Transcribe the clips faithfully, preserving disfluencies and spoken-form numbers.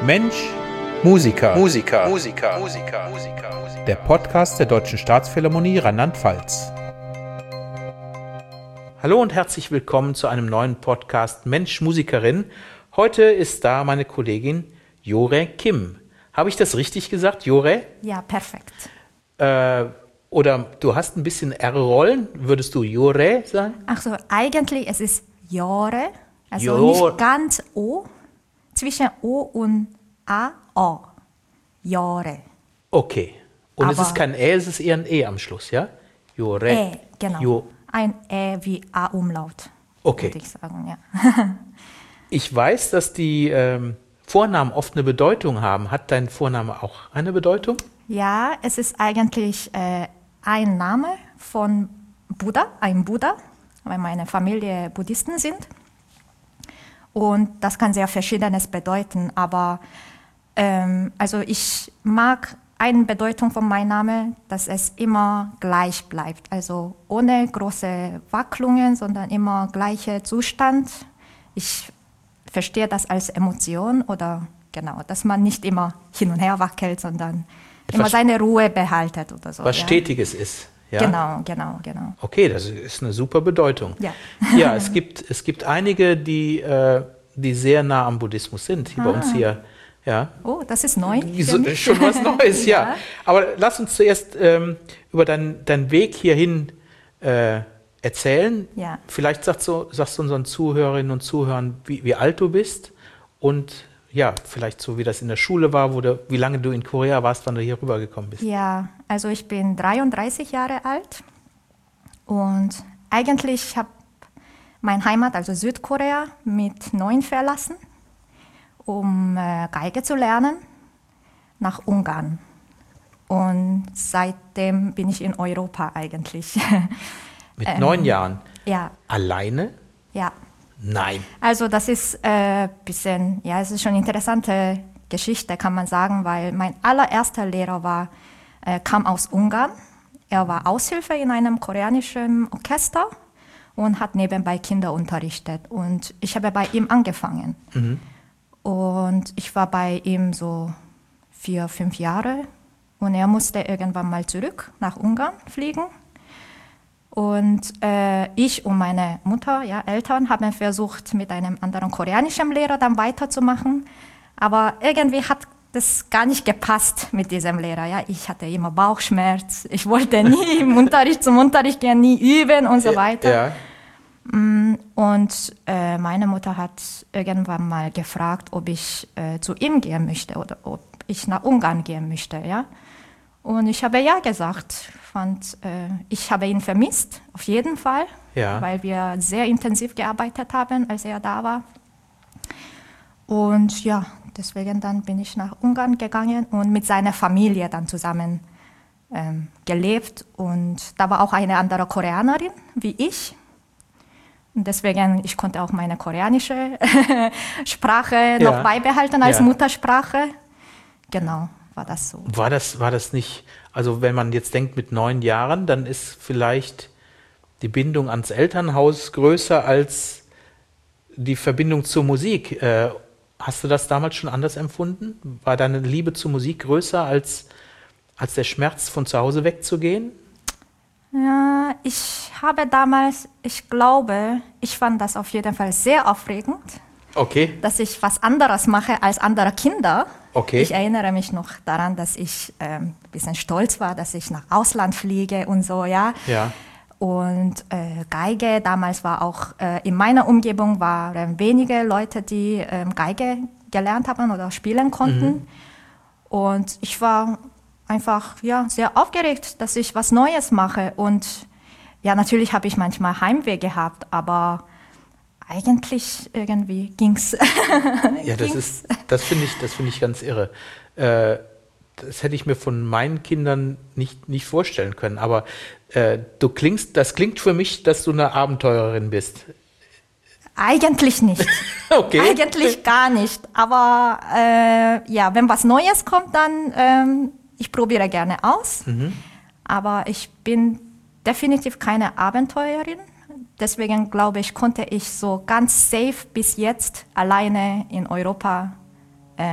Mensch, Musiker. Musiker. Musiker. Musiker. Musiker. Der Podcast der Deutschen Staatsphilharmonie Rheinland-Pfalz. Hallo und herzlich willkommen zu einem neuen Podcast Mensch, Musikerin. Heute ist da meine Kollegin Jore Kim. Habe ich das richtig gesagt, Jore? Ja, perfekt. Äh, oder du hast ein bisschen R-Rollen. Würdest du Jore sagen? Ach so, eigentlich es ist Jore, also Jor- nicht ganz O, zwischen O und A, O. Jore. Okay. Und es Aber- ist kein Ä, es ist eher ein E am Schluss, ja? Jore. Ä, genau. Jo- Ein Ä wie A-Umlaut, Okay. würde ich sagen, ja. Ich weiß, dass die ähm, Vornamen oft eine Bedeutung haben. Hat dein Vorname auch eine Bedeutung? Ja, es ist eigentlich äh, ein Name von Buddha, ein Buddha, weil meine Familie Buddhisten sind. Und das kann sehr Verschiedenes bedeuten, aber ähm, also ich mag eine Bedeutung von meinem Namen, dass es immer gleich bleibt, also ohne große Wacklungen, sondern immer gleicher Zustand. Ich verstehe das als Emotion oder genau, dass man nicht immer hin und her wackelt, sondern Etwas- immer seine Ruhe behaltet oder so. Was ja. Stetiges ist. Ja? Genau, genau, genau. Okay, das ist eine super Bedeutung. Ja. Ja, es gibt, es gibt einige, die, äh, die sehr nah am Buddhismus sind. Hier bei uns hier. Ja. Oh, das ist neu. für So, mich. schon was Neues, ja. Ja. Aber lass uns zuerst ähm, über deinen deinen Weg hierhin äh, erzählen. Ja. Vielleicht sagst du, sagst du unseren Zuhörerinnen und Zuhörern, wie, wie alt du bist und ja, vielleicht so, wie das in der Schule war, wo du, wie lange du in Korea warst, wann du hier rübergekommen bist. Ja, also ich bin dreiunddreißig Jahre alt und eigentlich habe meine Heimat, also Südkorea, mit neun verlassen, um äh, Geige zu lernen, nach Ungarn. Und seitdem bin ich in Europa eigentlich. Mit Ähm, neun Jahren. ja, Alleine? ja. Nein. Also das ist ein äh, bisschen, ja, es ist schon eine interessante Geschichte, kann man sagen, weil mein allererster Lehrer war, äh, kam aus Ungarn. Er war Aushilfe in einem koreanischen Orchester und hat nebenbei Kinder unterrichtet. Und ich habe bei ihm angefangen. Mhm. Und ich war bei ihm so vier, fünf Jahre. Und er musste irgendwann mal zurück nach Ungarn fliegen. Und äh, ich und meine Mutter, ja, Eltern, haben versucht, mit einem anderen koreanischen Lehrer dann weiterzumachen. Aber irgendwie hat das gar nicht gepasst mit diesem Lehrer. Ja. Ich hatte immer Bauchschmerz. Ich wollte nie im Unterricht zum Unterricht gehen, nie üben und so weiter. Ja. Und äh, meine Mutter hat irgendwann mal gefragt, ob ich äh, zu ihm gehen möchte oder ob ich nach Ungarn gehen möchte. Ja. Und ich habe ja gesagt. Fand, äh, ich habe ihn vermisst, auf jeden Fall, Ja. weil wir sehr intensiv gearbeitet haben, als er da war. Und ja, deswegen dann bin ich nach Ungarn gegangen und mit seiner Familie dann zusammen ähm, gelebt. Und da war auch eine andere Koreanerin wie ich. Und deswegen, ich konnte auch meine koreanische Sprache Ja. noch beibehalten als Ja. Muttersprache. Genau, war das so. War das, war das nicht, also wenn man jetzt denkt mit neun Jahren, dann ist vielleicht die Bindung ans Elternhaus größer als die Verbindung zur Musik. Äh, hast du das damals schon anders empfunden? War deine Liebe zur Musik größer als, als der Schmerz, von zu Hause wegzugehen? Ja, ich habe damals, ich glaube, ich fand das auf jeden Fall sehr aufregend, Okay. dass ich was anderes mache als andere Kinder. Okay. Ich erinnere mich noch daran, dass ich ähm, ein bisschen stolz war, dass ich nach Ausland fliege und so, ja. Ja. Und äh, Geige, damals war auch, äh, in meiner Umgebung waren wenige Leute, die ähm, Geige gelernt haben oder spielen konnten. Mhm. Und ich war einfach ja, sehr aufgeregt, dass ich was Neues mache. Und ja, natürlich habe ich manchmal Heimweh gehabt, aber eigentlich irgendwie ging's. Ja, das ging's. ist, das finde ich, das finde ich ganz irre. Äh, das hätte ich mir von meinen Kindern nicht, nicht vorstellen können. Aber äh, du klingst, das klingt für mich, dass du eine Abenteurerin bist. Eigentlich nicht. Okay. Eigentlich gar nicht. Aber äh, ja, wenn was Neues kommt, dann ähm, ich probiere gerne aus. Mhm. Aber ich bin definitiv keine Abenteurerin. Deswegen glaube ich, konnte ich so ganz safe bis jetzt alleine in Europa äh,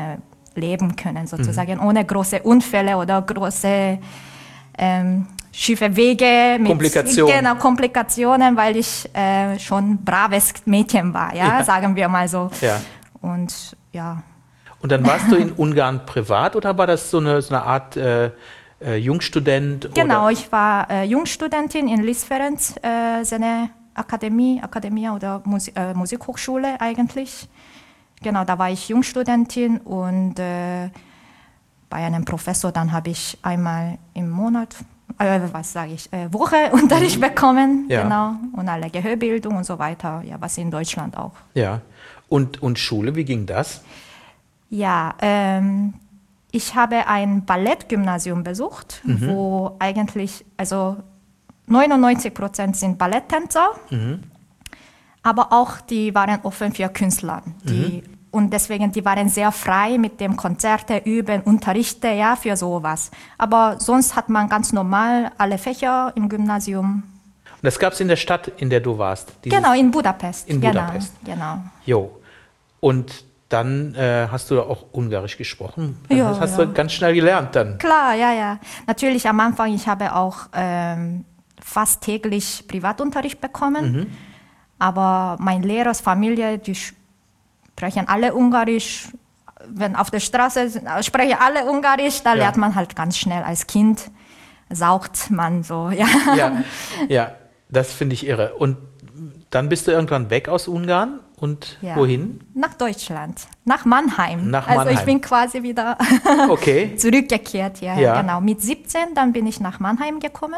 leben können, sozusagen, mhm. ohne große Unfälle oder große ähm, schiefe Wege mit Komplikationen. Genau, Komplikationen, weil ich äh, schon braves Mädchen war, ja, ja. sagen wir mal so. Ja. Und ja. Und dann warst du in Ungarn privat oder war das so eine, so eine Art äh, äh, Jungstudent? Genau, oder? ich war äh, Jungstudentin in Liszt Ferenc, äh, seine Akademie, Akademie oder Musi äh, Musikhochschule eigentlich. Genau, da war ich Jungstudentin und äh, bei einem Professor, dann habe ich einmal im Monat, äh, was sage ich, äh, Woche Unterricht mhm. bekommen, ja. genau, und alle Gehörbildung und so weiter, ja, was in Deutschland auch. Ja, und, und Schule, wie ging das? Ja, ähm, ich habe ein Ballettgymnasium besucht, mhm. wo eigentlich, also neunundneunzig Prozent sind Balletttänzer, mhm. aber auch die waren offen für Künstler. Die, mhm. Und deswegen, die waren sehr frei mit dem Konzerte, Üben, Unterrichte, ja, für sowas. Aber sonst hat man ganz normal alle Fächer im Gymnasium. Und das gab es in der Stadt, in der du warst? Genau, in Budapest. In genau, Budapest. Genau. Jo. Und dann äh, hast du auch Ungarisch gesprochen. Dann ja, hast, hast ja. du ganz schnell gelernt dann. Klar, ja, ja. Natürlich am Anfang, ich habe auch ähm, fast täglich Privatunterricht bekommen. Mhm. Aber mein Lehrer, Familie, die sprechen alle Ungarisch. Wenn auf der Straße sind, sprechen alle Ungarisch, da ja. lernt man halt ganz schnell als Kind. Saugt man so, ja. Ja, ja, das finde ich irre. Und dann bist du irgendwann weg aus Ungarn und ja. wohin? Nach Deutschland, nach Mannheim. Nach also Mannheim. ich bin quasi wieder okay. zurückgekehrt. Ja, ja, genau. Mit siebzehn, dann bin ich nach Mannheim gekommen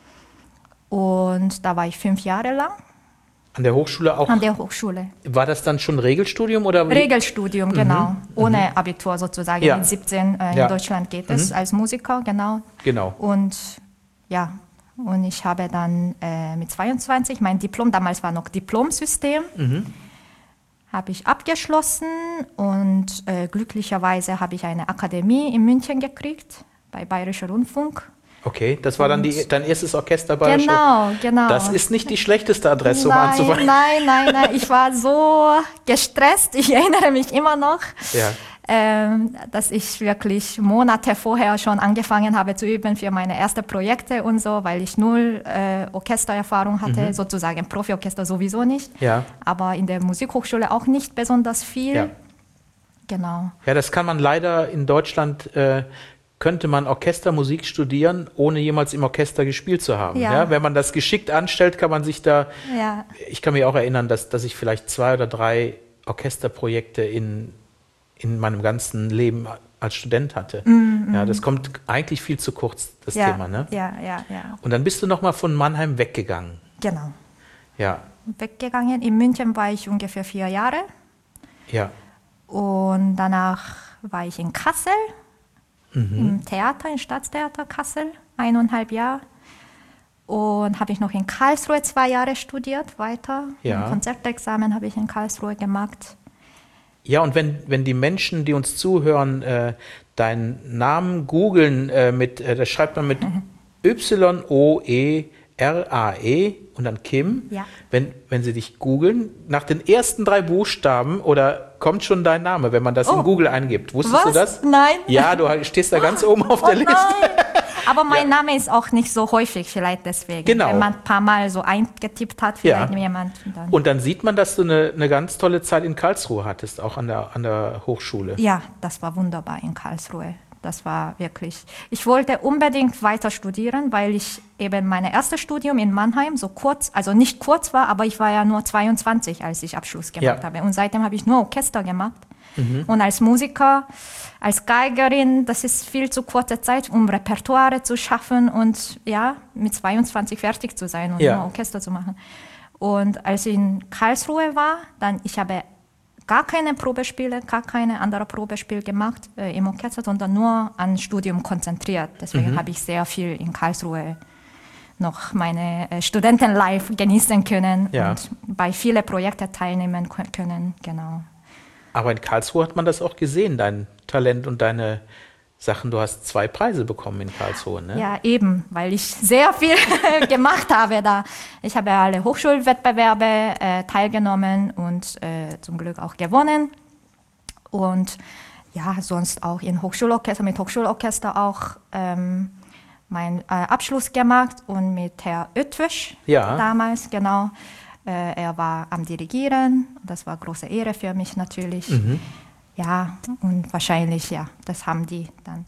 und da war ich fünf Jahre lang. An der Hochschule auch? An der Hochschule. War das dann schon Regelstudium? Oder wie? Regelstudium, genau. Mhm. Ohne mhm. Abitur sozusagen. Ja. Mit siebzehn äh, in ja. Deutschland geht es mhm. als Musiker, genau. Genau. Und ja, und ich habe dann äh, mit zweiundzwanzig mein Diplom, damals war noch Diplomsystem, mhm. habe ich abgeschlossen und äh, glücklicherweise habe ich eine Akademie in München gekriegt, bei Bayerischer Rundfunk. Okay, das war dann die, dein erstes Orchester bei Genau, genau. Das ist nicht die schlechteste Adresse, um nein, anzufangen. Nein, nein, nein, ich war so gestresst, ich erinnere mich immer noch, ja. ähm, dass ich wirklich Monate vorher schon angefangen habe zu üben für meine ersten Projekte und so, weil ich null äh, Orchestererfahrung hatte, mhm. sozusagen Profiorchester sowieso nicht, ja. aber in der Musikhochschule auch nicht besonders viel. Ja. Genau. Ja, das kann man leider in Deutschland... Äh, könnte man Orchestermusik studieren, ohne jemals im Orchester gespielt zu haben. Ja. Ja, wenn man das geschickt anstellt, kann man sich da... Ja. Ich kann mich auch erinnern, dass, dass ich vielleicht zwei oder drei Orchesterprojekte in, in meinem ganzen Leben als Student hatte. Mm, ja, das kommt eigentlich viel zu kurz, das ja, Thema. Ne? Ja, ja, ja. Und dann bist du nochmal von Mannheim weggegangen. Genau. Ja. Weggegangen. In München war ich ungefähr vier Jahre. Ja. Und danach war ich in Kassel. Mhm. Im Theater, im Staatstheater Kassel, eineinhalb Jahre. Und habe ich noch in Karlsruhe zwei Jahre studiert, weiter. Ja. Ein Konzertexamen habe ich in Karlsruhe gemacht. Ja, und wenn, wenn die Menschen, die uns zuhören, äh, deinen Namen googeln, äh, mit, äh, das schreibt man mit mhm. Y O E R A E und dann Kim. Ja. Wenn, wenn sie dich googeln, nach den ersten drei Buchstaben oder kommt schon dein Name, wenn man das oh. in Google eingibt. Wusstest Was? du das? Nein. Ja, du stehst da ganz oben auf oh der Liste. Nein. Aber mein ja. Name ist auch nicht so häufig, vielleicht deswegen. Genau. Wenn man ein paar Mal so eingetippt hat, vielleicht ja. jemand. Dann. Und dann sieht man, dass du eine, eine ganz tolle Zeit in Karlsruhe hattest, auch an der, an der Hochschule. Ja, das war wunderbar in Karlsruhe. Das war wirklich, ich wollte unbedingt weiter studieren, weil ich eben mein erstes Studium in Mannheim so kurz, also nicht kurz war, aber ich war ja nur zweiundzwanzig, als ich Abschluss gemacht ja. habe. Und seitdem habe ich nur Orchester gemacht. Mhm. Und als Musiker, als Geigerin, das ist viel zu kurze Zeit, um Repertoire zu schaffen und ja, mit zweiundzwanzig fertig zu sein und ja. nur Orchester zu machen. Und als ich in Karlsruhe war, dann, ich habe gar keine Probespiele, gar keine andere Probespiel gemacht äh, im Orchester, sondern nur an Studium konzentriert. Deswegen mhm. habe ich sehr viel in Karlsruhe noch meine äh, Studentenlife genießen können ja. und bei vielen Projekten teilnehmen können. Genau. Aber in Karlsruhe hat man das auch gesehen, dein Talent und deine Sachen. Du hast zwei Preise bekommen in Karlsruhe, ne? Ja, eben, weil ich sehr viel gemacht habe da. Ich habe alle Hochschulwettbewerbe äh, teilgenommen und äh, zum Glück auch gewonnen. Und ja, sonst auch in Hochschulorchester, mit Hochschulorchester auch ähm, meinen äh, Abschluss gemacht und mit Herrn Oetwisch Ja. damals, genau. Äh, er war am Dirigieren, das war große Ehre für mich natürlich. Mhm. Ja, und wahrscheinlich, ja, das haben die dann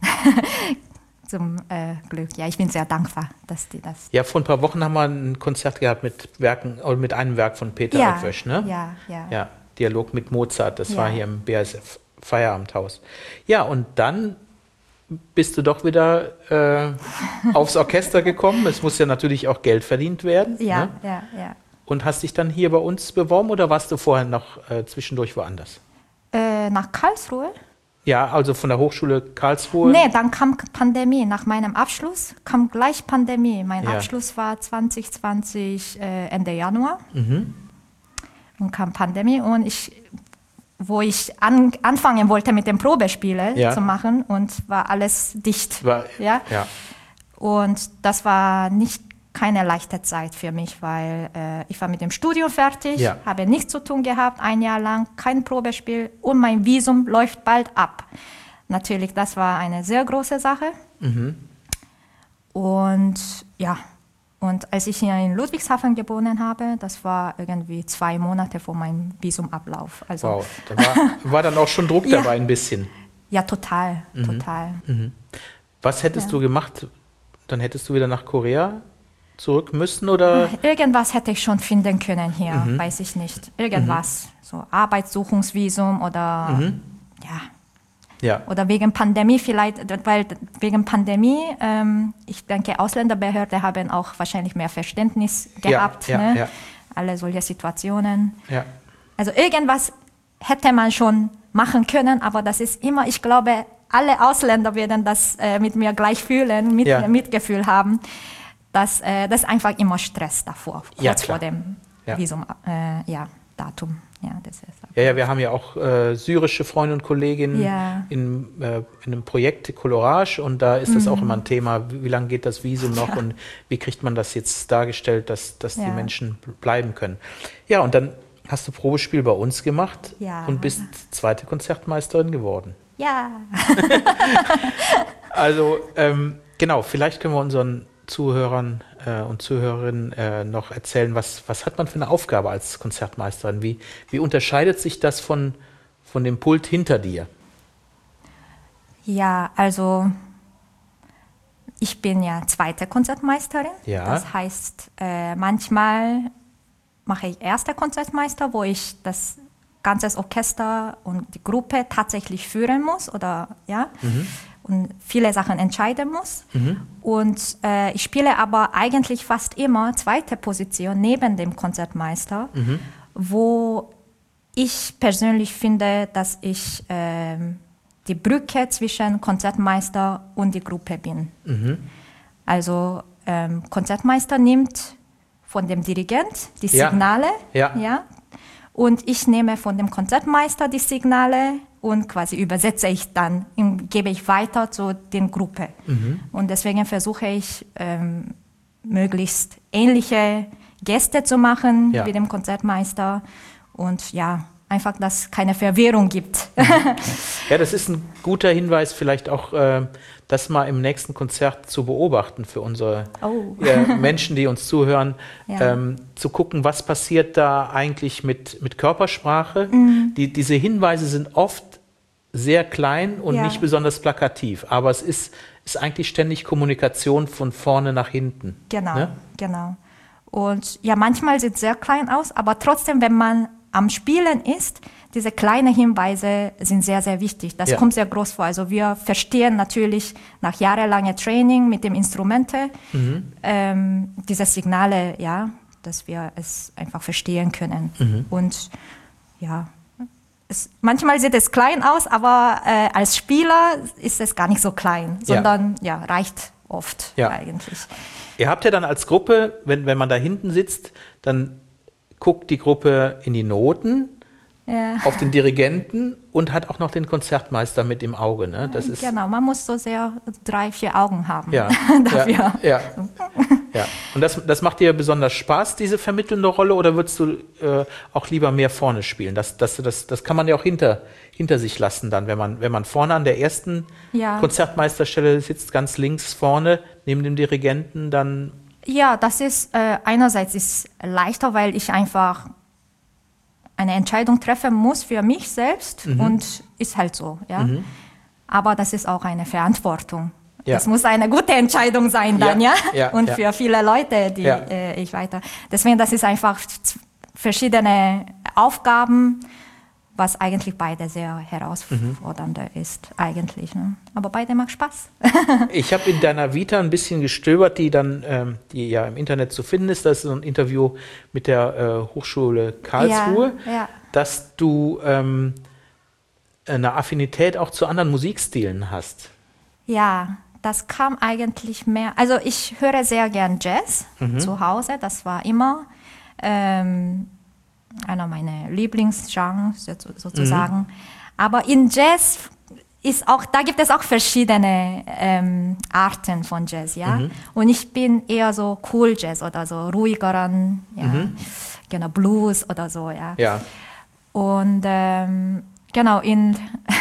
zum äh, Glück. Ja, ich bin sehr dankbar, dass die das... Ja, vor ein paar Wochen haben wir ein Konzert gehabt mit Werken, oder mit einem Werk von Peter Ja, Oetwisch, ne? ja, ja. Ja, Dialog mit Mozart, das Ja. war hier im B A S F Feierabendhaus. Ja, und dann bist du doch wieder äh, aufs Orchester gekommen. Es muss ja natürlich auch Geld verdient werden. Ja, Ne? ja, ja. Und hast dich dann hier bei uns beworben oder warst du vorher noch äh, zwischendurch woanders? Äh, nach Karlsruhe? Ja, also von der Hochschule Karlsruhe. Nee, dann kam Pandemie. Nach meinem Abschluss kam gleich Pandemie. Mein Ja. Abschluss war zwanzig zwanzig äh, Ende Januar. Mhm. Und kam Pandemie und ich, wo ich an, anfangen wollte mit den Probespielen Ja. zu machen und war alles dicht. War, Ja? ja. Und das war nicht keine leichte Zeit für mich, weil äh, ich war mit dem Studium fertig, Ja. habe nichts zu tun gehabt, ein Jahr lang, kein Probespiel und mein Visum läuft bald ab. Natürlich, das war eine sehr große Sache. Mhm. Und ja, und als ich hier in Ludwigshafen geboren habe, das war irgendwie zwei Monate vor meinem Visumablauf. Also Wow, da war, war dann auch schon Druck Ja. dabei ein bisschen. ja, total, total. Was hättest Ja. du gemacht? Dann hättest du wieder nach Korea zurück müssen oder? Irgendwas hätte ich schon finden können hier, Mhm. weiß ich nicht. Irgendwas, so Arbeitssuchungsvisum oder Mhm. ja, Ja. oder wegen Pandemie vielleicht, weil wegen Pandemie, ähm, ich denke, Ausländerbehörde haben auch wahrscheinlich mehr Verständnis gehabt, ja, ne? ja. Alle solche Situationen. Ja. Also irgendwas hätte man schon machen können, aber das ist immer, ich glaube, alle Ausländer werden das äh, mit mir gleich fühlen, mit, Ja. Mitgefühl haben. dass äh, das ist einfach immer Stress davor, kurz Ja, klar. vor dem Ja. Visum, äh, ja, Datum. Ja, das ist Ja, ja, wir haben ja auch äh, syrische Freunde und Kolleginnen Ja. in, äh, in einem Projekt Colorage und da ist das Mhm. auch immer ein Thema, wie, wie lange geht das Visum noch und wie kriegt man das jetzt dargestellt, dass, dass die Ja. Menschen bl- bleiben können. Ja, und dann hast du Probespiel bei uns gemacht Ja. und bist zweite Konzertmeisterin geworden. Ja, Also ähm, genau, vielleicht können wir unseren Zuhörern äh, und Zuhörerinnen äh, noch erzählen, was, was hat man für eine Aufgabe als Konzertmeisterin? Wie, wie unterscheidet sich das von, von dem Pult hinter dir? ja, also ich bin ja zweite Konzertmeisterin. Ja. Das heißt, äh, manchmal mache ich erste Konzertmeister, wo ich das ganze Orchester und die Gruppe tatsächlich führen muss oder ja und viele Sachen entscheiden muss. Und äh, ich spiele aber eigentlich fast immer zweite Position neben dem Konzertmeister, wo ich persönlich finde, dass ich ähm, die Brücke zwischen Konzertmeister und die Gruppe bin. Also ähm, Konzertmeister nimmt von dem Dirigent die Ja. Signale, Ja. ja, und ich nehme von dem Konzertmeister die Signale und quasi übersetze ich dann, und gebe ich weiter zu den Gruppe. Und deswegen versuche ich ähm, möglichst ähnliche Gäste zu machen Ja. wie dem Konzertmeister und ja, einfach, dass es keine Verwirrung gibt. Ja, das ist ein guter Hinweis, vielleicht auch äh, das mal im nächsten Konzert zu beobachten für unsere Oh. äh, Menschen, die uns zuhören, Ja. ähm, zu gucken, was passiert da eigentlich mit, mit Körpersprache. Mhm. Die, diese Hinweise sind oft sehr klein und Ja. nicht besonders plakativ, aber es ist, ist eigentlich ständig Kommunikation von vorne nach hinten. Genau, Ne? genau. Und ja, manchmal sieht es sehr klein aus, aber trotzdem, wenn man am Spielen ist, diese kleinen Hinweise sind sehr, sehr wichtig. Das Ja. kommt sehr groß vor. Also wir verstehen natürlich nach jahrelangem Training mit dem Instrumente Mhm. ähm, diese Signale, ja, dass wir es einfach verstehen können. Mhm. Und ja, es, manchmal sieht es klein aus, aber äh, als Spieler ist es gar nicht so klein, Ja. sondern ja, reicht oft Ja. eigentlich. Ihr habt ja dann als Gruppe, wenn, wenn man da hinten sitzt, dann guckt die Gruppe in die Noten, Ja. auf den Dirigenten und hat auch noch den Konzertmeister mit im Auge. Ne? Das ist, Genau, man muss so sehr drei, vier Augen haben ja, dafür. ja, ja. Ja. Und das, das macht dir besonders Spaß, diese vermittelnde Rolle, oder würdest du äh, auch lieber mehr vorne spielen? Das, das, das, das kann man ja auch hinter, hinter sich lassen dann, wenn man, wenn man vorne an der ersten Ja. Konzertmeisterstelle sitzt, ganz links vorne, neben dem Dirigenten, dann... Ja, das ist äh, einerseits ist leichter, weil ich einfach eine Entscheidung treffen muss für mich selbst mhm. und ist halt so. Ja? Mhm. Aber das ist auch eine Verantwortung. Ja. Das muss eine gute Entscheidung sein dann, ja. ja? ja und ja. für viele Leute, die ja. äh, ich weiter. Deswegen, das ist einfach verschiedene Aufgaben, was eigentlich beide sehr herausfordernd mhm. ist, eigentlich. Ne? Aber beide macht Spaß. Ich habe in deiner Vita ein bisschen gestöbert, die dann, ähm, die ja im Internet zu finden ist. Das ist so ein Interview mit der äh, Hochschule Karlsruhe, ja, ja. dass du ähm, eine Affinität auch zu anderen Musikstilen hast. Ja, das kam eigentlich mehr. Also ich höre sehr gern Jazz mhm. zu Hause. Das war immer ähm, einer meiner Lieblingsgenres sozusagen. Mhm. Aber in Jazz ist auch, da gibt es auch verschiedene ähm, Arten von Jazz, ja. Mhm. Und ich bin eher so Cool Jazz oder so ruhigeren, ja, mhm. genau, Blues oder so, ja. Ja. Und ähm, genau in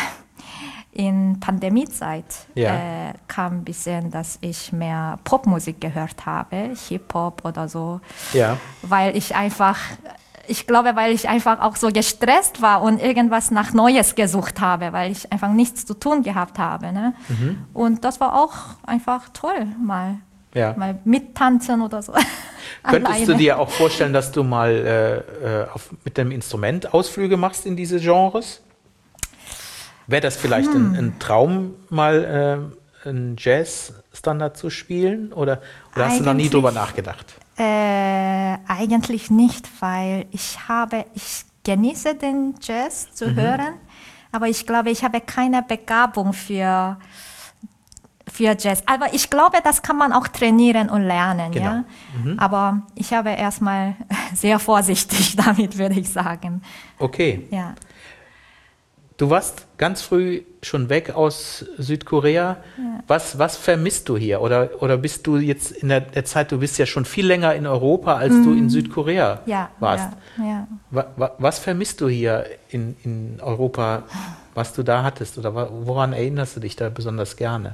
in Pandemiezeit ja. äh, kam ein bisschen, dass ich mehr Popmusik gehört habe, Hip-Hop oder so, ja. weil ich einfach Ich glaube, weil ich einfach auch so gestresst war und irgendwas nach Neues gesucht habe, weil ich einfach nichts zu tun gehabt habe. Ne? Mhm. Und das war auch einfach toll, mal, ja. mal mittanzen oder so. Könntest Alleine. du dir auch vorstellen, dass du mal äh, auf, mit dem Instrument Ausflüge machst in diese Genres? Wäre das vielleicht hm. ein, ein Traum, mal äh, einen Jazz-Standard zu spielen? Oder, oder hast du noch nie drüber nachgedacht? Äh, eigentlich nicht, weil ich habe, ich genieße den Jazz zu mhm. hören, aber ich glaube, ich habe keine Begabung für, für Jazz. Aber ich glaube, das kann man auch trainieren und lernen, genau. ja. Mhm. Aber ich habe erstmal sehr vorsichtig damit, würde ich sagen. Okay. Ja. Du warst ganz früh schon weg aus Südkorea. Ja. Was, was vermisst du hier? Oder, oder bist du jetzt in der, der Zeit, du bist ja schon viel länger in Europa, als mm. du in Südkorea ja, warst. Ja, ja. Was, was vermisst du hier in, in Europa, was du da hattest? Oder woran erinnerst du dich da besonders gerne?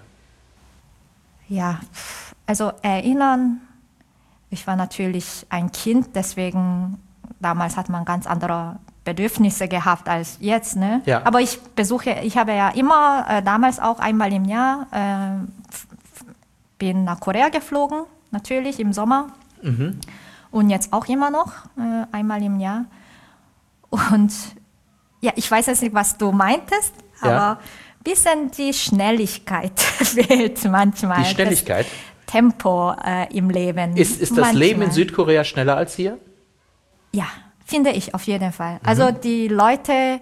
Ja, also erinnern, ich war natürlich ein Kind, deswegen damals hat man ganz andere Bedürfnisse gehabt als jetzt, ne? Ja. Aber ich besuche, ich habe ja immer äh, damals auch einmal im Jahr äh, f- bin nach Korea geflogen, natürlich im Sommer mhm. und jetzt auch immer noch äh, einmal im Jahr. Und ja, ich weiß jetzt nicht, was du meintest, ja. aber ein bisschen die Schnelligkeit fehlt manchmal. Die Schnelligkeit? Das Tempo äh, im Leben. Ist, ist das manchmal. Leben in Südkorea schneller als hier? Ja. Finde ich auf jeden Fall. Also mhm. die Leute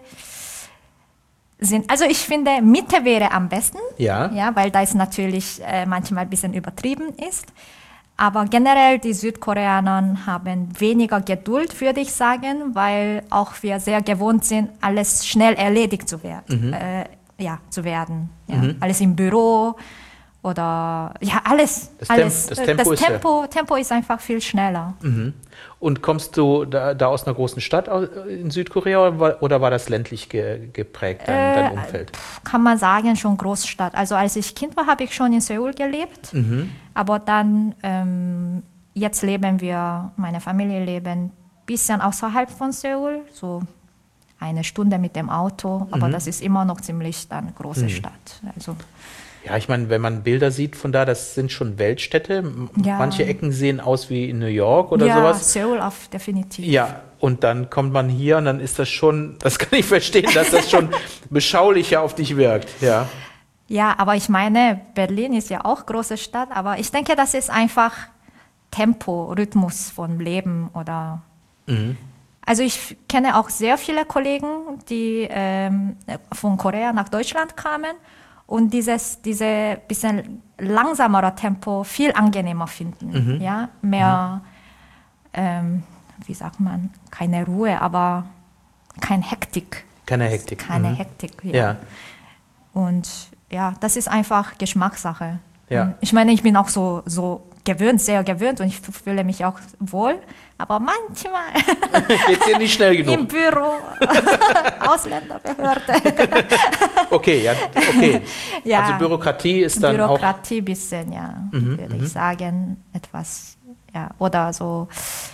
sind, also ich finde, Mitte wäre am besten, ja. Ja, weil das natürlich äh, manchmal ein bisschen übertrieben ist. Aber generell, die Südkoreaner haben weniger Geduld, würde ich sagen, weil auch wir sehr gewohnt sind, alles schnell erledigt zu werden. Mhm. Äh, ja, zu werden. Ja. Mhm. Alles im Büro oder ja, alles. Das, alles. Temp- das Tempo, das ist, Tempo, ja. Tempo ist einfach viel schneller. Mhm. Und kommst du da, da aus einer großen Stadt in Südkorea oder war, oder war das ländlich ge, geprägt, dein, äh, dein Umfeld? Kann man sagen, schon Großstadt. Also als ich Kind war, habe ich schon in Seoul gelebt. Mhm. Aber dann, ähm, jetzt leben wir, meine Familie lebt ein bisschen außerhalb von Seoul, so eine Stunde mit dem Auto. Aber mhm. das ist immer noch ziemlich dann große mhm. Stadt. Also ja, ich meine, wenn man Bilder sieht von da, das sind schon Weltstädte. Ja. Manche Ecken sehen aus wie in New York oder ja, sowas. Ja, Seoul auf definitiv. Ja, und dann kommt man hier und dann ist das schon, das kann ich verstehen, dass das schon beschaulicher auf dich wirkt. Ja. Ja, aber ich meine, Berlin ist ja auch große Stadt, aber ich denke, das ist einfach Tempo, Rhythmus von Leben oder... Mhm. Also ich kenne auch sehr viele Kollegen, die ähm, von Korea nach Deutschland kamen und dieses diese bisschen langsamere Tempo viel angenehmer finden. Mhm. Ja, mehr, mhm. ähm, wie sagt man, keine Ruhe, aber keine Hektik. Keine Hektik. Keine mhm. Hektik, ja. ja. Und ja, das ist einfach Geschmackssache. Ja. Ich meine, ich bin auch so, so gewöhnt, sehr gewöhnt und ich fühle mich auch wohl. Aber manchmal geht's dir nicht schnell genug? im Büro, Ausländerbehörde. Okay, ja, okay. Ja, also Bürokratie ist dann Bürokratie auch... Bürokratie ein bisschen, ja, Mhm, würde mhm. ich sagen, etwas, ja, oder so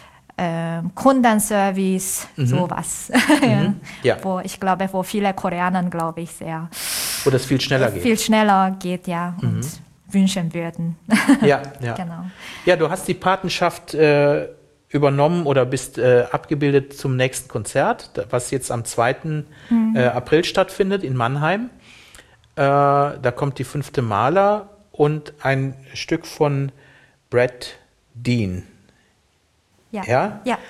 ähm, Kundenservice, Mhm. sowas. ja. Ja. Wo ich glaube, wo viele Koreaner, glaube ich, sehr Wo das viel schneller geht. viel schneller geht, ja, und wünschen würden. Ja, ja. Genau. Ja, du hast die Patenschaft äh, übernommen oder bist äh, abgebildet zum nächsten Konzert, da- was jetzt am zweiten Äh, April stattfindet in Mannheim. Äh, da kommt die fünfte Maler und ein Stück von Brad Dean. Ja. Ja? Ja.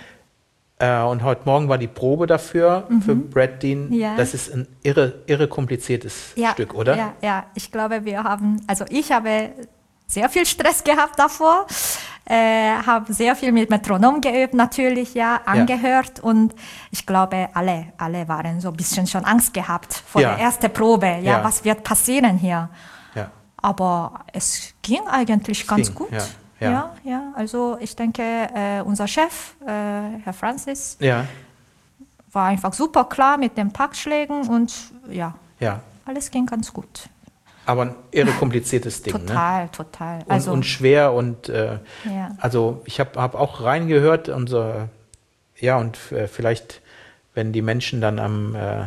Äh, und heute Morgen war die Probe dafür, für Brad Dean. Ja. Das ist ein irre, irre kompliziertes Ja, Stück, oder? Ja, ja, ich glaube, wir haben, also ich habe sehr viel Stress gehabt davor, äh, habe sehr viel mit Metronom geübt, natürlich, ja, angehört und ich glaube, alle, alle waren so ein bisschen schon Angst gehabt vor Ja. der ersten Probe, ja, Ja. was wird passieren hier? Ja. Aber es ging eigentlich ganz ging, gut. ja, ja. ja, ja, also ich denke, äh, unser Chef, äh, Herr Francis, Ja, war einfach super klar mit den Taktschlägen und ja, ja. alles ging ganz gut. Aber ein irre kompliziertes Ding, ne? Total, total. Und, Also, und schwer und äh, Ja. also ich habe hab auch reingehört und so, ja, und äh, vielleicht, wenn die Menschen dann am, äh,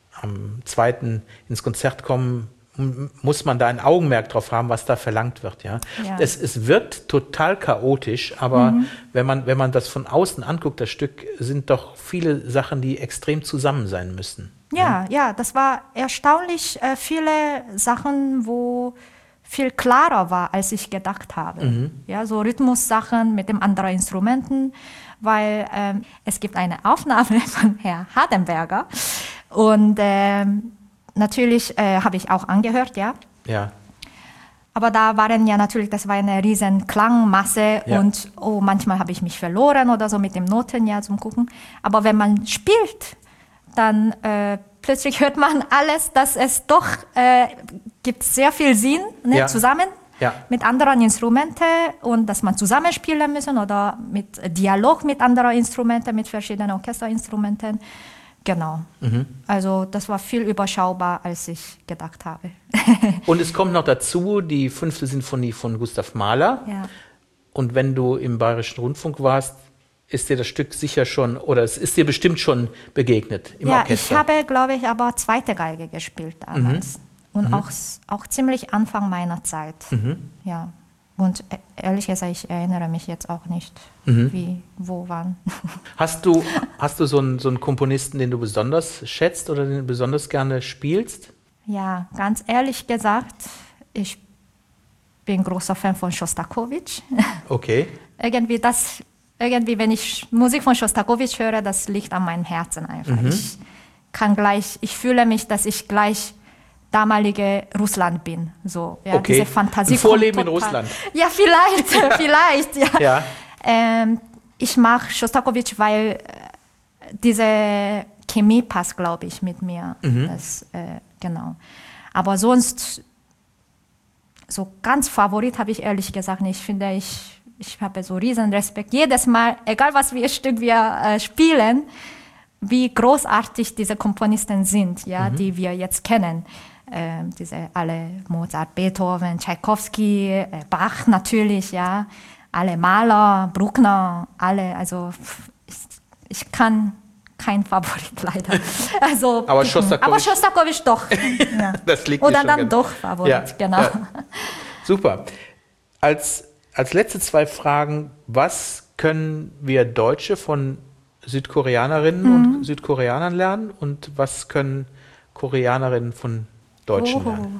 am zweiten ins Konzert kommen, m- muss man da ein Augenmerk drauf haben, was da verlangt wird, ja. Ja. Es, es wirkt total chaotisch, aber Mhm. wenn man, wenn man das von außen anguckt, das Stück, sind doch viele Sachen, die extrem zusammen sein müssen. ja, ja, das war erstaunlich äh, viele Sachen, wo viel klarer war, als ich gedacht habe. Mhm. Ja, so Rhythmussachen mit den anderen Instrumenten, weil ähm, es gibt eine Aufnahme von Herrn Hardenberger und ähm, natürlich äh, habe ich auch angehört, ja. Ja, Aber da waren ja natürlich, das war eine riesen Klangmasse Ja. und oh, manchmal habe ich mich verloren oder so mit den Noten ja zum Gucken. Aber wenn man spielt, dann äh, plötzlich hört man alles, dass es doch äh, gibt sehr viel Sinn ne, Ja. zusammen Ja. mit anderen Instrumenten und dass man zusammenspielen müssen oder mit Dialog mit anderen Instrumenten, mit verschiedenen Orchesterinstrumenten. Genau. Mhm. Also das war viel überschaubar, als ich gedacht habe. und es kommt noch dazu die fünfte Sinfonie von Gustav Mahler. ja. Und wenn du im Bayerischen Rundfunk warst, ist dir das Stück sicher schon, oder es ist dir bestimmt schon begegnet im Ja, Orchester. ich habe, glaube ich, aber zweite Geige gespielt damals. Und auch, auch ziemlich Anfang meiner Zeit. Ja. Und e- ehrlich gesagt, ich erinnere mich jetzt auch nicht, wie, wo, wann. Hast du, hast du so einen, so einen Komponisten, den du besonders schätzt oder den du besonders gerne spielst? Ja, ganz ehrlich gesagt, ich bin großer Fan von Schostakowitsch. Okay. irgendwie das, irgendwie, wenn ich Musik von Schostakowitsch höre, das liegt an meinem Herzen einfach. Ich kann gleich, ich fühle mich, dass ich gleich damalige Russland bin. So, ja, Okay. diese Fantasie. Ein Vorleben kommt in total- Russland. Ja, vielleicht, vielleicht, ja. Ja. Ähm, ich mag Schostakowitsch, weil äh, diese Chemie passt, glaube ich, mit mir. Das, äh, genau. Aber sonst, so ganz Favorit habe ich ehrlich gesagt nicht. Ich finde, ich, ich habe so riesen Respekt. Jedes Mal, egal was wir Stück wir äh, spielen, wie großartig diese Komponisten sind, ja, die wir jetzt kennen. Ähm, diese alle Mozart, Beethoven, Tchaikovsky, äh, Bach natürlich, ja, alle Maler, Bruckner, alle, also pff, ich, ich kann kein Favorit leider. Also, Aber picken. Schostakowitsch- Aber Schostakowitsch doch. Ja. Das liegt dir Oder schon dann ganz- doch Favorit, Ja, genau. ja. Super. Als, als letzte zwei Fragen, was können wir Deutsche von Südkoreanerinnen und Südkoreanern lernen und was können Koreanerinnen von Deutschen Oh, lernen?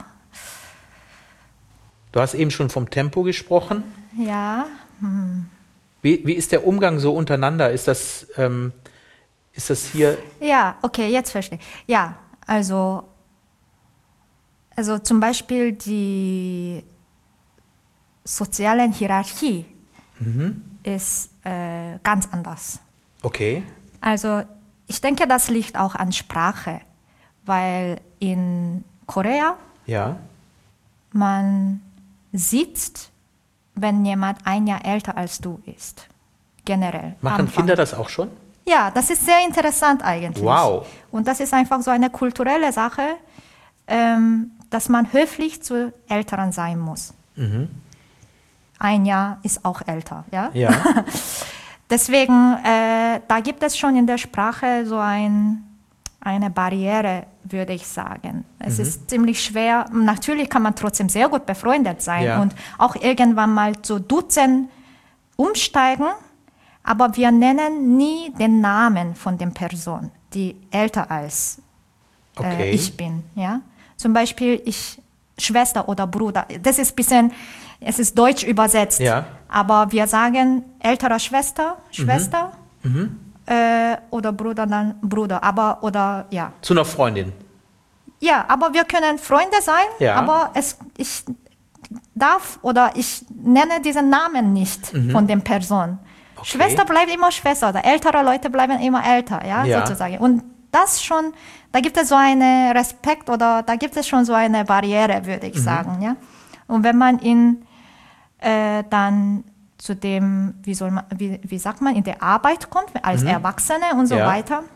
Du hast eben schon vom Tempo gesprochen. ja, Wie, wie ist der Umgang so untereinander? Ist das, ähm, ist das hier... ja, okay, jetzt verstehe ich. Ja, also, also zum Beispiel die soziale Hierarchie ist äh, ganz anders. Okay. Also ich denke, das liegt auch an Sprache, weil in Korea Ja. man sitzt wenn jemand ein Jahr älter als du ist. Generell. Machen Anfang. Kinder das auch schon? Ja, das ist sehr interessant eigentlich. Wow. Und das ist einfach so eine kulturelle Sache, ähm, dass man höflich zu Älteren sein muss. Mhm. Ein Jahr ist auch älter, ja? Ja. Deswegen, äh, da gibt es schon in der Sprache so ein, eine Barriere, würde ich sagen. Es Mhm. ist ziemlich schwer. Natürlich kann man trotzdem sehr gut befreundet sein Ja. und auch irgendwann mal zu Duzen umsteigen, aber wir nennen nie den Namen von der Person, die älter als Okay. äh, ich bin. Ja? Zum Beispiel ich, Schwester oder Bruder. Das ist ein bisschen, es ist deutsch übersetzt, Ja. aber wir sagen ältere Schwester, Schwester Mhm. äh, oder Bruder, dann Bruder, aber oder ja. Zu einer Freundin. Ja, aber wir können Freunde sein, Ja. aber es, ich darf oder ich nenne diesen Namen nicht von der Person. Okay. Schwester bleibt immer Schwester oder ältere Leute bleiben immer älter, ja, Ja. sozusagen. Und das schon, da gibt es so einen Respekt oder da gibt es schon so eine Barriere, würde ich sagen, ja. Und wenn man in äh, dann zu dem, wie soll man, wie, wie sagt man, in der Arbeit kommt, als Erwachsene und so Ja. weiter.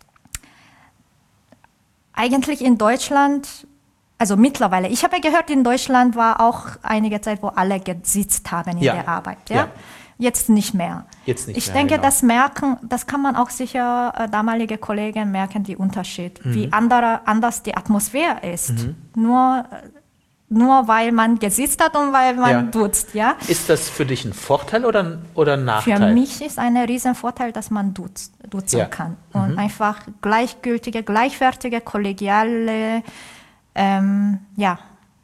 Eigentlich in Deutschland, also mittlerweile, ich habe gehört, in Deutschland war auch einige Zeit, wo alle gesitzt haben in Ja. der Arbeit. Ja? Ja. Jetzt nicht mehr. Jetzt nicht ich mehr, denke, genau. das merken, das kann man auch sicher, äh, damalige Kollegen merken, die Unterschied, Mhm. wie andere, anders die Atmosphäre ist. Nur, äh, nur weil man gesitzt hat und weil man Ja. duzt, ja. Ist das für dich ein Vorteil oder ein, oder ein Nachteil? Für mich ist ein riesen Vorteil, dass man duzt, duzen Ja. kann und einfach gleichgültige, gleichwertige, kollegiale, ähm, ja,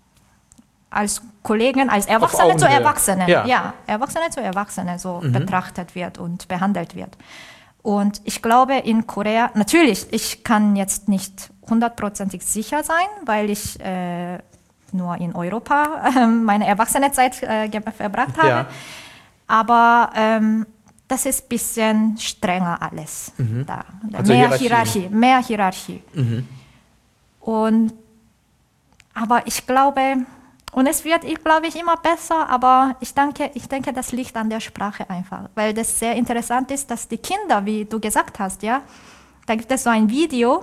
als Kollegen, als Erwachsene zu Augenhöhe. Erwachsenen, Ja. ja. Erwachsene zu Erwachsenen so betrachtet wird und behandelt wird. Und ich glaube, in Korea, natürlich, ich kann jetzt nicht hundertprozentig sicher sein, weil ich äh, nur in Europa äh, meine Erwachsenenzeit äh, ge- verbracht habe. Ja. Aber ähm, das ist ein bisschen strenger alles da. Also mehr Hierarchie. Hierarchie, mehr Hierarchie. Und, aber ich glaube, und es wird, ich glaube ich, immer besser, aber ich denke, ich denke, das liegt an der Sprache einfach, weil das sehr interessant ist, dass die Kinder, wie du gesagt hast, ja, da gibt es so ein Video,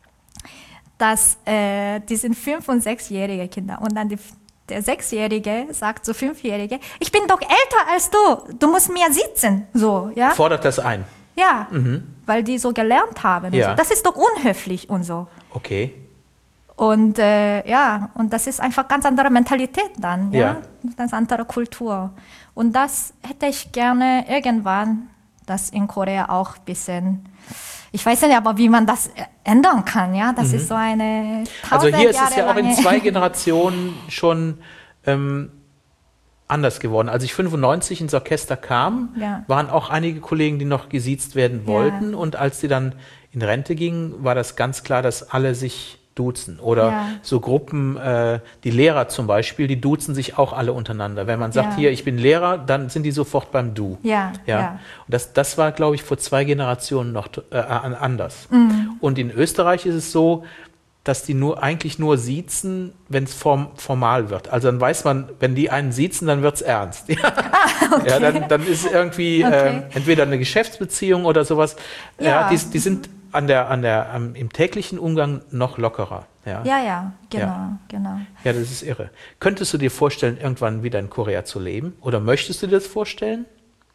dass äh, die sind fünf- und sechsjährige Kinder und dann die, der Sechsjährige sagt zu Fünfjährige, ich bin doch älter als du, du musst mir sitzen, so, ja. Fordert das ein? Ja, weil die so gelernt haben. und Ja. So. Das ist doch unhöflich und so. Okay. Und äh, ja, und das ist einfach ganz andere Mentalität dann, ja? Ja. Ganz andere Kultur. Und das hätte ich gerne irgendwann, das in Korea auch ein bisschen, ich weiß nicht, aber wie man das ändern kann, ja, das ist so eine Also tausend hier ist es Jahre ja auch in lange- zwei Generationen schon ähm, anders geworden. Als ich fünfundneunzig ins Orchester kam, Ja. waren auch einige Kollegen, die noch gesiezt werden wollten. Und als die dann in Rente gingen, war das ganz klar, dass alle sich duzen. Oder Ja. so Gruppen, äh, die Lehrer zum Beispiel, die duzen sich auch alle untereinander. Wenn man sagt, Ja. hier, ich bin Lehrer, dann sind die sofort beim Du. Ja, Ja. ja. Und das, das war, glaube ich, vor zwei Generationen noch äh, an- anders. Mhm. Und in Österreich ist es so, dass die nur eigentlich nur siezen, wenn es form, formal wird. Also dann weiß man, wenn die einen siezen, dann wird es ernst. Ja, ja dann, dann ist irgendwie Okay. ähm, entweder eine Geschäftsbeziehung oder sowas. Ja, Ja. die, die sind an der, an der, am, im täglichen Umgang noch lockerer. Ja. Ja, ja, genau, Ja. genau. ja, das ist irre. Könntest du dir vorstellen, irgendwann wieder in Korea zu leben? Oder möchtest du dir das vorstellen?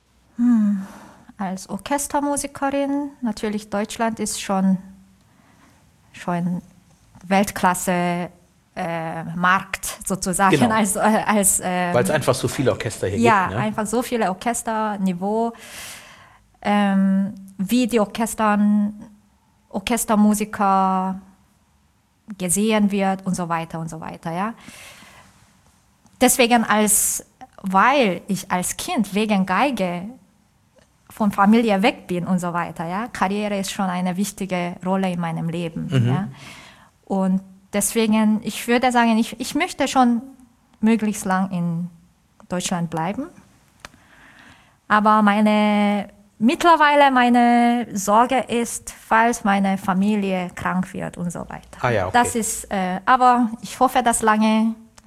Als Orchestermusikerin, natürlich Deutschland ist schon, schon Weltklasse äh, Markt sozusagen. Genau. Als, äh, als, ähm, Weil es einfach so viele Orchester hier ja, gibt. Ne? einfach so viele Orchester, Niveau, ähm, Videoorchestern, Orchestermusiker gesehen wird und so weiter und so weiter, ja. Deswegen als, weil ich als Kind wegen Geige von Familie weg bin und so weiter, ja, Karriere ist schon eine wichtige Rolle in meinem Leben, ja. Und deswegen, ich würde sagen, ich, ich möchte schon möglichst lang in Deutschland bleiben. Aber meine, mittlerweile meine Sorge ist, falls meine Familie krank wird und so weiter. Ah ja, okay. Das ist, äh, aber ich hoffe, dass lange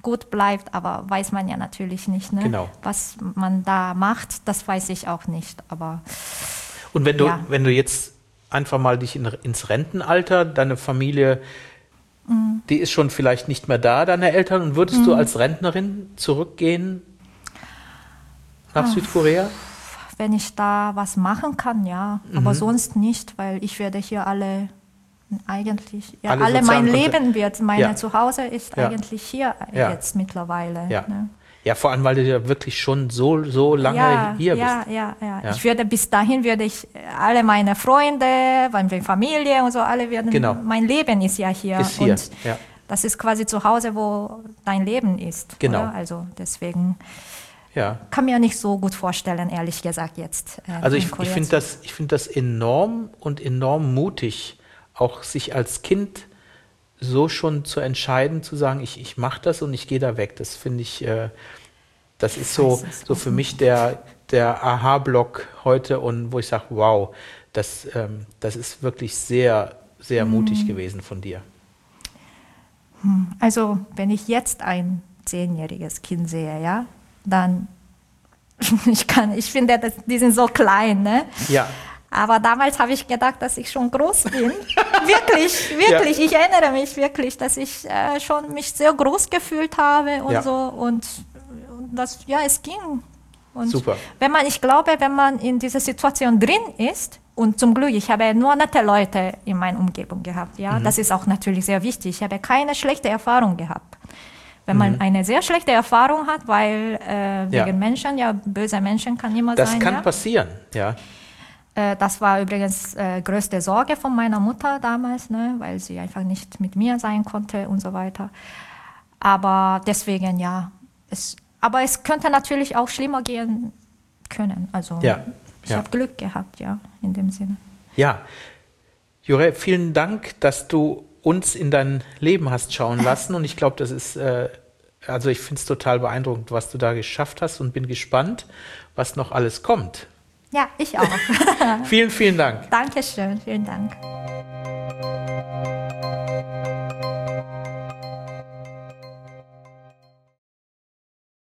gut bleibt, aber weiß man ja natürlich nicht. Ne? Genau. Was man da macht, das weiß ich auch nicht. Aber und wenn du, ja. wenn du jetzt einfach mal dich in, ins Rentenalter, deine Familie, mhm. die ist schon vielleicht nicht mehr da, deine Eltern, und würdest mhm. du als Rentnerin zurückgehen nach Ach. Südkorea? Wenn ich da was machen kann, ja. Mhm. Aber sonst nicht, weil ich werde hier alle eigentlich, ja, alle, alle mein Leben wird, mein ja. Zuhause ist ja. eigentlich hier ja. jetzt mittlerweile. Ja. Ne? Ja, vor allem, weil du ja wirklich schon so, so lange ja, hier ja, bist. Ja, ja, ja. Ich würde bis dahin, würde ich alle meine Freunde, meine Familie und so, alle werden, genau. mein Leben ist ja hier. Ist hier. Und ja. das ist quasi zu Hause, wo dein Leben ist. Genau. Oder? Also deswegen ja. kann mir nicht so gut vorstellen, ehrlich gesagt jetzt. Äh, also ich, ich finde das, ich finde das enorm und enorm mutig, auch sich als Kind so schon zu entscheiden, zu sagen, ich, ich mache das und ich gehe da weg. Das finde ich, äh, das ist so, so für mich der, der Aha-Block heute, und wo ich sage, wow, das, ähm, das ist wirklich sehr, sehr hm. mutig gewesen von dir. Also wenn ich jetzt ein zehnjähriges Kind sehe, ja, dann, ich kann, ich finde, das, die sind so klein, ne? Ja. Aber damals habe ich gedacht, dass ich schon groß bin. wirklich, wirklich. Ja. Ich erinnere mich wirklich, dass ich äh, schon mich sehr groß gefühlt habe und ja. so. Und, und das, ja, es ging. Und super. Wenn man, ich glaube, wenn man in dieser Situation drin ist, und zum Glück, ich habe nur nette Leute in meiner Umgebung gehabt, ja, mhm. das ist auch natürlich sehr wichtig. Ich habe keine schlechte Erfahrung gehabt. Wenn man mhm. eine sehr schlechte Erfahrung hat, weil äh, wegen ja. Menschen, ja, böse Menschen kann immer das sein. Das kann ja. passieren, ja. Äh, das war übrigens äh, größte Sorge von meiner Mutter damals, ne, weil sie einfach nicht mit mir sein konnte und so weiter. Aber deswegen, ja. Es, aber es könnte natürlich auch schlimmer gehen können. Also ja. ich ja. habe Glück gehabt, ja, in dem Sinne. Ja. Jure, vielen Dank, dass du uns in dein Leben hast schauen lassen, und ich glaube, das ist, äh, also ich finde es total beeindruckend, was du da geschafft hast, und bin gespannt, was noch alles kommt. Ja, ich auch. Vielen, vielen Dank. Dankeschön, vielen Dank.